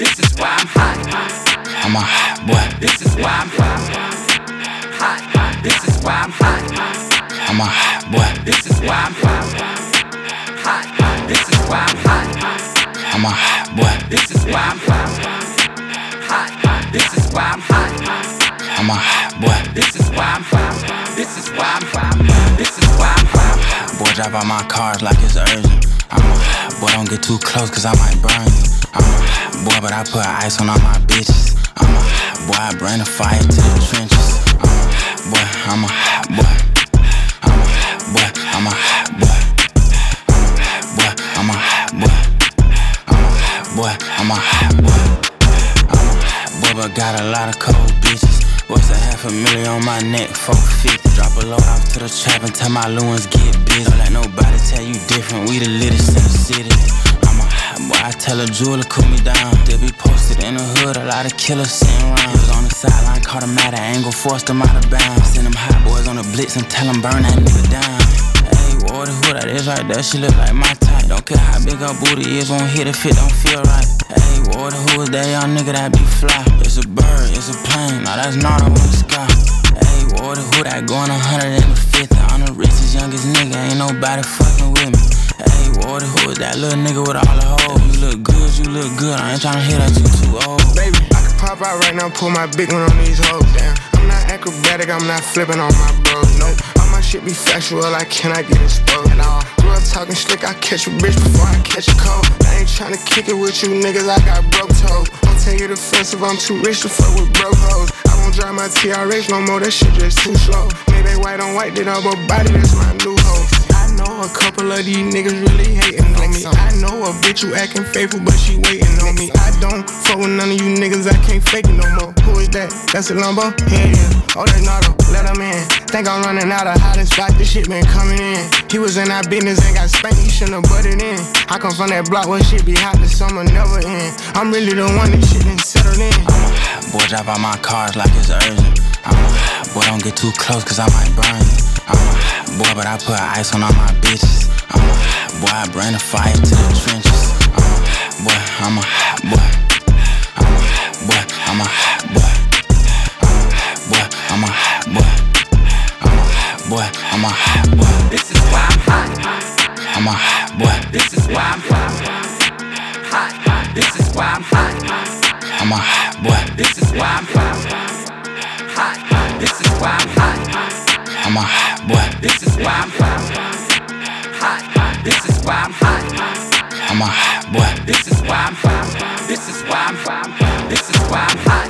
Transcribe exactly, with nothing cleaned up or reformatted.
This is why I'm hot. I'm a hot boy. This is why I'm hot. This is why I'm hot. I'm a hot boy. This is why I'm hot. This is why I'm hot. I'm a hot boy. This is why I'm hot. This is why I'm hot. I'm a hot boy. This is why I'm hot. This is why I'm hot. This is why I'm hot. Boy, drive out my cars like it's urgent. I'm a hot boy, don't get too close cause I might burn you. I'm a hot boy, but I put ice on all my bitches. I'm a hot boy, I bring the fire to the trenches. I'm a hot boy, I'm a hot boy. I'm a hot boy, I'm a hot boy. I'm a hot boy. I'm a hot boy. I'm a hot boy. I'm a hot boy, but got a lot of cold bitches. What's a half a million on my neck, four fifty. Drop a load off to the trap and tell my Lewins get busy. Don't let nobody tell you different, we the littest in the city. I'm a hot boy, I tell a jeweler cool me down. They be posted in the hood, a lot of killers sitting around. Was on the sideline, caught him at an angle, forced him out of bounds. Send them hot boys on the blitz and tell them burn that nigga down. Hey, what the hood that is right there, she look like my type. Don't care how big her booty is, won't hit if it don't feel right. Hey, what the hood that young nigga that be fly. It's a bird, it's a plane, now that's not up in the sky. Hey, what the hood that going a hundred and fifty. I'm the richest, youngest nigga, ain't nobody fucking with me. Hey, what the hood that little nigga with all the hoes. You look good, you look good, I ain't tryna hear that you too old. Baby, I can pop out right now, pull my big one on these hoes, damn. I'm not acrobatic, I'm not flipping on my bros, nope. All my shit be factual, I cannot get exposed at all. Grew up talking slick, I catch a bitch before I catch a cold. I ain't tryna kick it with you niggas, I got broke toes. Don't take it offensive, I'm too rich to fuck with broke hoes. I won't drive my T R X no more, that shit just too slow. Maybe white on white, did all but body, that's my new hoe. I know a couple of these niggas really hating on me. I know a bitch who acting faithful, but she waiting on me. I don't fuck with none of you niggas, I can't fake it no more. Who is that? That's a Lumbo? Yeah, yeah. Oh, that's Nardo, let him in. Think I'm running out of hottest spot, this shit been coming in. He was in our business and got spanked, he shouldn't have butted in. I come from that block where shit be hot, the summer never end. I'm really the one that shit done settled in. I'm a hot boy, drive out my cars like it's urgent. I'm a hot boy, don't get too close cause I might burn you. I'm a hot boy, but I put ice on all my bitches. I'm a hot boy, I bring the fire to the trenches. I'm a hot boy, I'm a hot boy. I'm a hot boy, I'm a hot boy. I'm a hot boy, I'm a hot boy. I'm a hot boy, I'm a hot boy. This is why I'm hot. I'm a hot boy. This is why I'm hot. This is why I'm hot. I'm a hot boy. This is why I'm hot. This is why I'm hot. I'm a hot boy. This is why I'm hot. This is why I'm hot. I'm a hot boy. This is why I'm hot. This is why I'm hot. This is why I'm hot.